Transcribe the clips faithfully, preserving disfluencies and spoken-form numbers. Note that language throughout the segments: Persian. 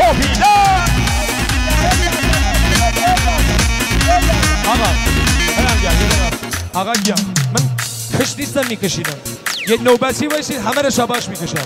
پاپیلا آقا برم گرد آقا گیا من کش نیستم میکشیدم یه نوبتی باشید همه رو شباش میکشم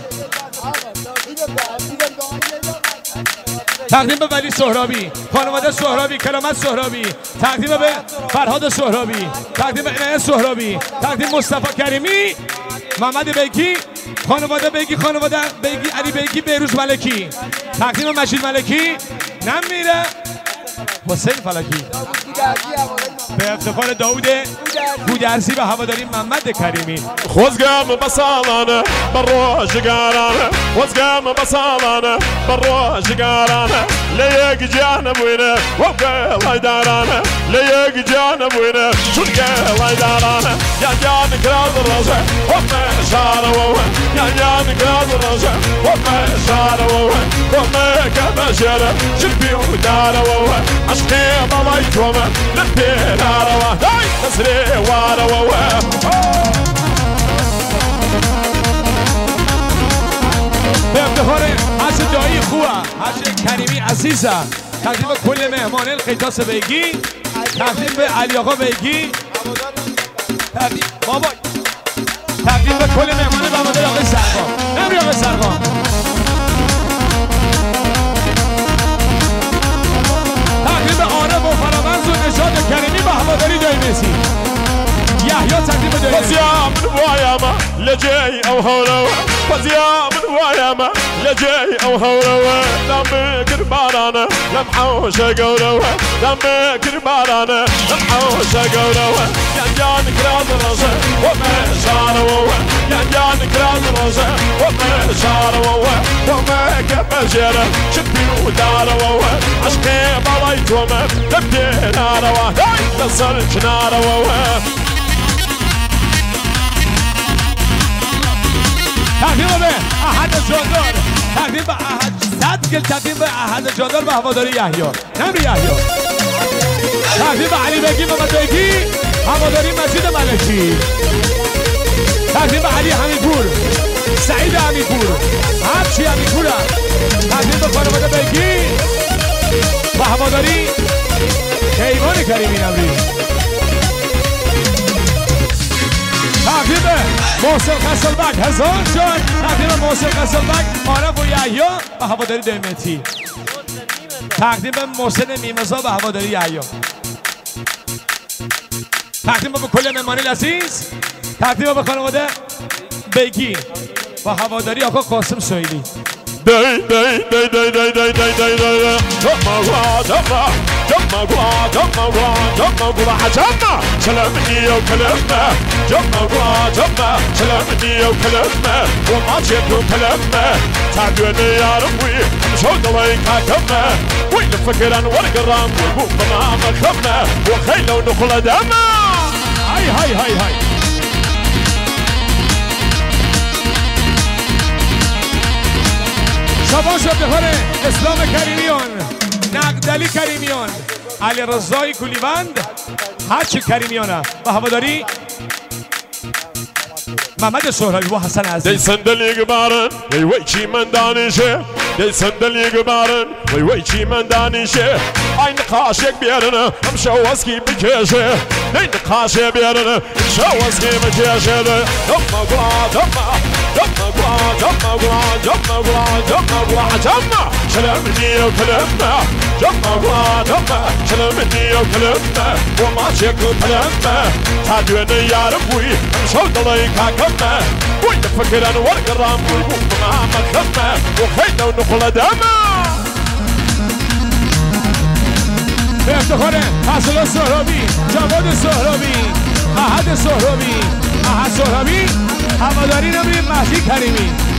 تقدیم به ولی سهرابی، خانواده سهرابی، کرامت سهرابی، تقدیم به فرهاد سهرابی، تقدیم به عنایت سهرابی، تقدیم مصطفی کریمی، محمد بیگی، خانواده بیگی، خانواده بیگی، علی بیگی، بهروز ملکی، تقدیم مجید ملکی، نمیره حسین فلکی، به افتخار داوود گودرزی و هواداری محمد کریمی. خوزگم بسالانه بروج قارانه خوزگم بسالانه بروج قارانه لیک جانب وینه وقت لایدارانه لیک جانب وینه شرق لایدارانه یا جان کراز روزه وقت شاروه یا جان کراز روزه وقت شاروه وقت کبشره شربی وداروه عشقي ضليتهم لبين عروه داي نسري واروه به افتخار حج دایی خواه حج کریمی عزیزه تقدیم کل مهمان القیتاس بیگی تقدیم به علی آقا بیگی تقدیم بابا تقدیم به کل مهمان بهادر آقای سرقام نمیری آقای سرقام تقدیم به عارف و فرامرز و نشاد کریمی و هواداری دایمسی یحیی تقدیم به دایمسی وزيا من واياما لجي او هولوه وزيا من واياما لجي او هولوه دم كربارانا لمحوش قولوه دم كربارانا لمحوش قولوه يا جان كراز راسه وما شاروه يا جان كراز راسه وما شاروه وما كبشره شبي وداروه عشقي بلايتهم لبي ناروه داي نصرش ناروه تقدیم به احد جاندار تقدیم به احد صد گل تقدیم به احد جاندار و هواداری یحیی نمیری یحیی تقدیم به علی بیگی محمد بیگی هواداری مجید ملکی تقدیم به علی حمیدپور سعید حمیدپور هرچی حمیدپوره تقدیم به خانواده بیگی و هواداری کیوان کریمی نمیری تقدیم محسن قصلبک هزار جان تقدیم محسن قصلبک عارف و یحیی و هواداری دایمتی تقدیم به محسن میمزا و هواداری یحیی تقدیم به کل مهمان عزیز تقدیم به خانواده بیگی و هواداری آقا قاسم سویلی دای دای دای دای دای دای دای دای دای جمع گوا جمع جمع گوا جمع گوا جمع گوا حجمع سلامني وكلمة جمع گوا جمع سلامني وكلمة وما جيتو كلمة تعدوني يا ربي شو ضليك حكمة وين فكرا ورقرام ويبوك ما مخمة وخيلة ونخلة دمة هاي هاي هاي هاي شباش افتخار اسلام کریمیان نقدلی کریمیان علی رضای کولیوند حج کریمیانه و هواداری محمد سهرابی و حسن عزیز دی صندلی قبارن وی وی چی من دانشه دی صندلی قبارن وی وی چی من دانشه ای نقاشک بیارنه هم شوازکی بکشه دی نقاشه بیارنه هم شوازکی بکشه دم گلا دم دم گلا دم گلا دم گلا دم گلا جمع سلامني وكلمة جمع گلا دم سلامني وكلمة وما شكو كلمة تعدوني يا ربوي هم شو ضليك حكمة وين فكرا ورقرام ويبوك ما مخمة وخيلة ونخلة دمة به افتخار حسن سهرابی جواد سهرابی احد سهرابی احد سهرابی هواداری نمیریم مهدی کریمی